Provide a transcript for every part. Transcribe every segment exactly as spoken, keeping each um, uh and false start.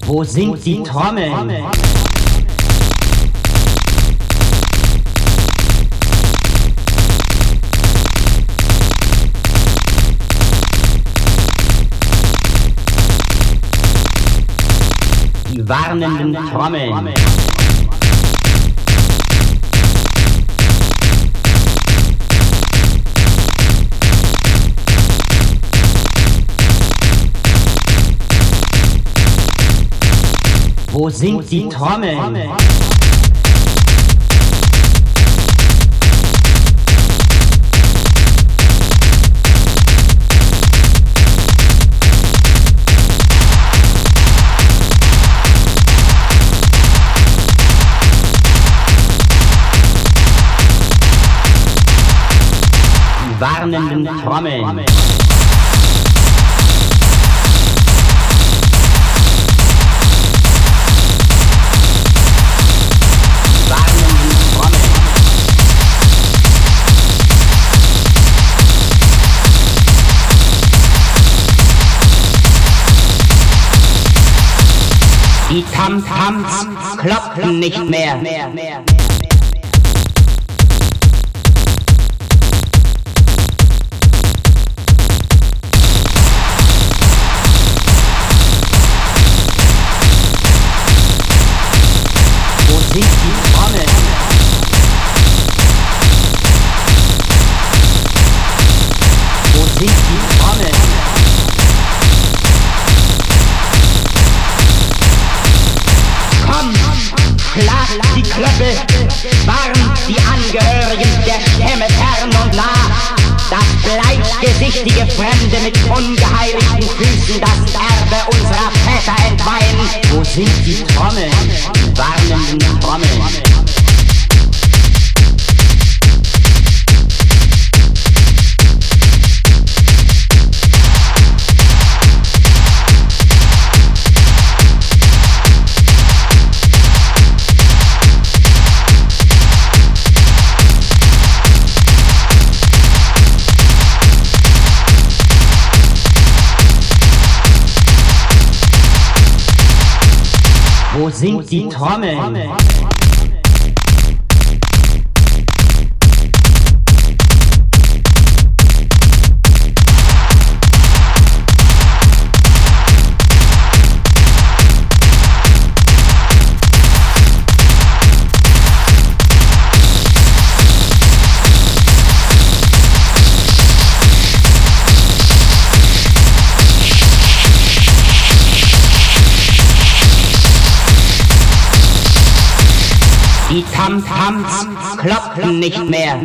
Wo sind die Trommeln? Die warnenden Trommeln. Wo sind die Trommeln? Die warnenden Trommeln. Die Tam-Tams kloppen nicht mehr. Wo sind die Trommeln? Wo sind die Trommeln? Schlag die Klöppel, warnt die Angehörigen der Stämme fern und nah. Das bleichgesichtige Fremde mit ungeheiligten Füßen das Erbe unserer Väter entweihen. Wo sind die Trommeln, die warnenden Trommeln? Wo sind die Trommeln? Die Tam-Tams kloppen nicht mehr.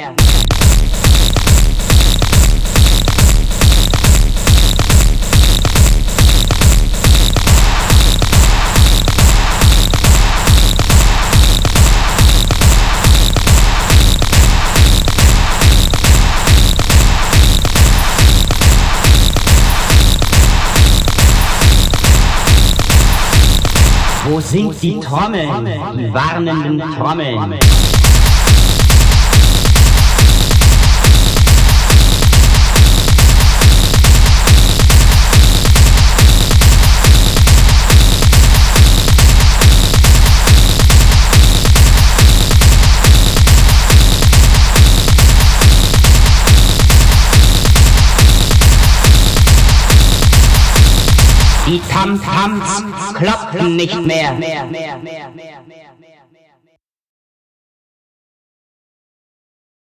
Wo sind die Trommeln, die warnenden Trommeln? Die Tam-Tams kloppen nicht mehr.